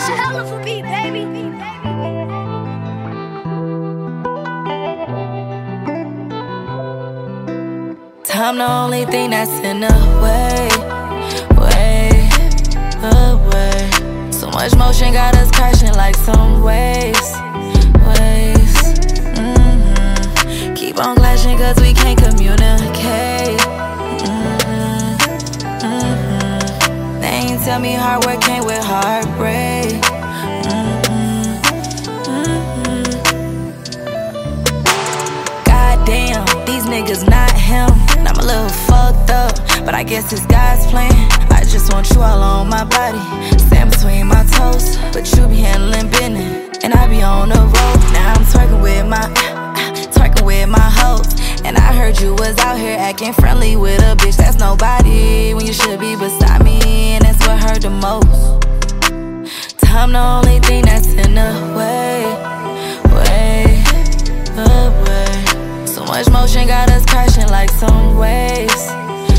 hell of a beat, baby. Time the only thing that's in the way, way away. So much motion got us crashing like some waves. Keep on clashing cause we can't communicate. They ain't tell me hard work came with heartbreak. Goddamn, these niggas not him. And I'm a little fucked up, but I guess it's God's plan. I just want you all on my body, stand between my toes. But you be handling business, and I be on the road. Now I'm twerking with my hoes. And I heard you was out here acting friendly with a bitch that's nobody, when you should be beside me, and that's what hurt the most. Time the only thing that's in the way, way away. So much motion got us crashing like some waves.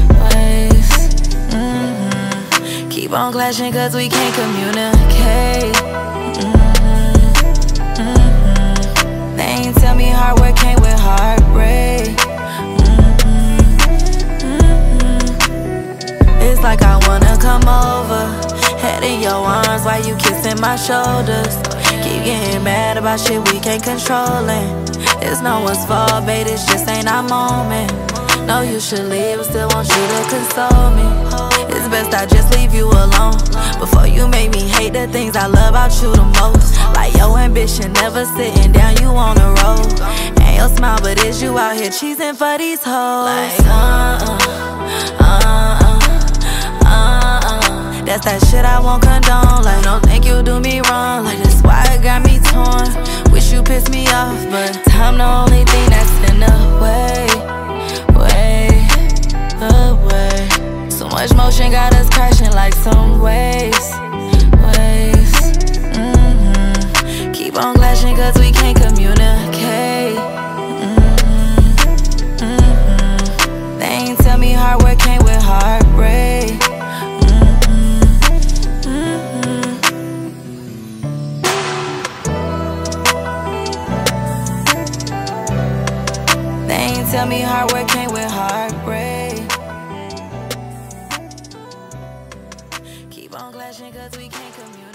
Keep on clashing cause we can't communicate. They ain't tell me hard work came with heartbreak. It's like I wanna come over, head in your arms while you kissing my shoulders. Keep getting mad about shit we can't control it. It's no one's fault, babe, this just ain't our moment. No, you should leave, still want you to console me. It's best I just leave you alone before you make me hate the things I love about you the most. Like your ambition, never sitting down, you on the road. And your smile, but is you out here cheesing for these hoes? Like, that's that shit I won't condone. Like, don't think you do me wrong. Like, that's why it got me torn. Wish you pissed me off, but time the only thing that's in the way, way away. So much motion got us crashing like some waves. Keep on clashing cause we can't communicate. They ain't tell me hard work came with heartbreak. They ain't tell me hard work came with heartbreak. Keep on clashing cause we can't communicate.